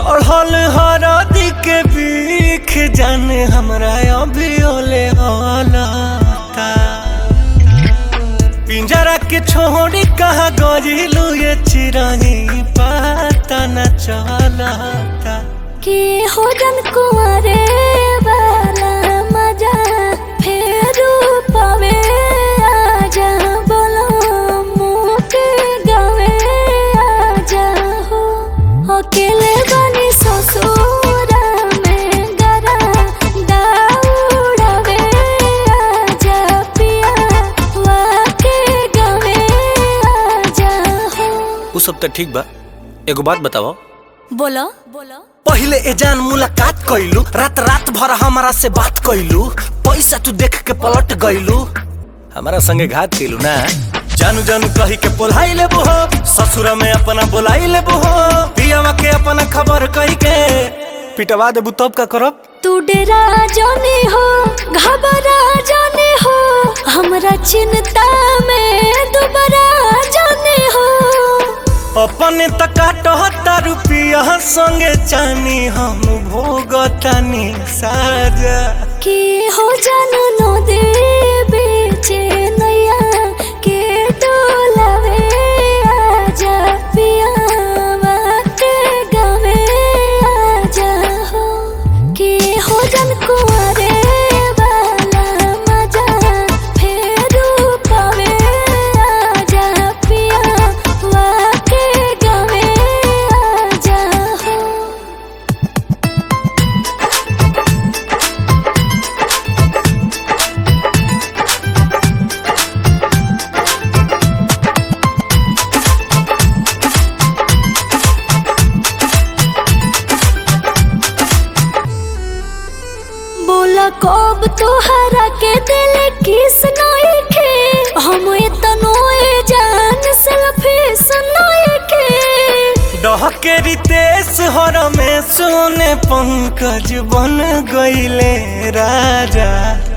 चढ़ल हरदी के बीख जाने हमरा अभी ओले हलता। पिंजरा के छोड़ी कहाँ गजिलू ये चिरही पता न चलता। के हो जन कुंवरे वाला मजा फेरू पावे आजा बोलो मुँह के गावे आजा हो। अकेले बनी ससुरा में गरा दौड़ावे आजा पिया वाके गावे आजा हो। उ सब तो ठीक बा, एगो बात बताओ। बोलो बोलो। पहले ए जान मुलाकात कइलू, रात रात भर हमारा से बात कइलू, पैसा तू देख के पलट गइलू, हमारा संगे घात कइलू ना। जानू जानू कही के बोलाई ले हो, ससुरा में अपना बोलाई ले हो, पियावा के अपना खबर कही के पिटवा देबू तब का करब। तू डेरा जाने हो घबरा जाने हो, हमरा चिंता में दोबारा जाने हो। अपने तकाटता रुपिया संगे चानी हम भोगतानी साजा। के हो जान नो दे बेचे नैया के डोलावे आजा पिया के गावे आजा हो। के हो जान कुंवरे वाला मजा फेरू पावे आजा पिया के गावे आजा हो। बोला कब तोहरा के दिल किस नई के, हम इतनो जान सेल्फिश नई के। डहके रितेश हर में सोने पंकज बन गईले राजा।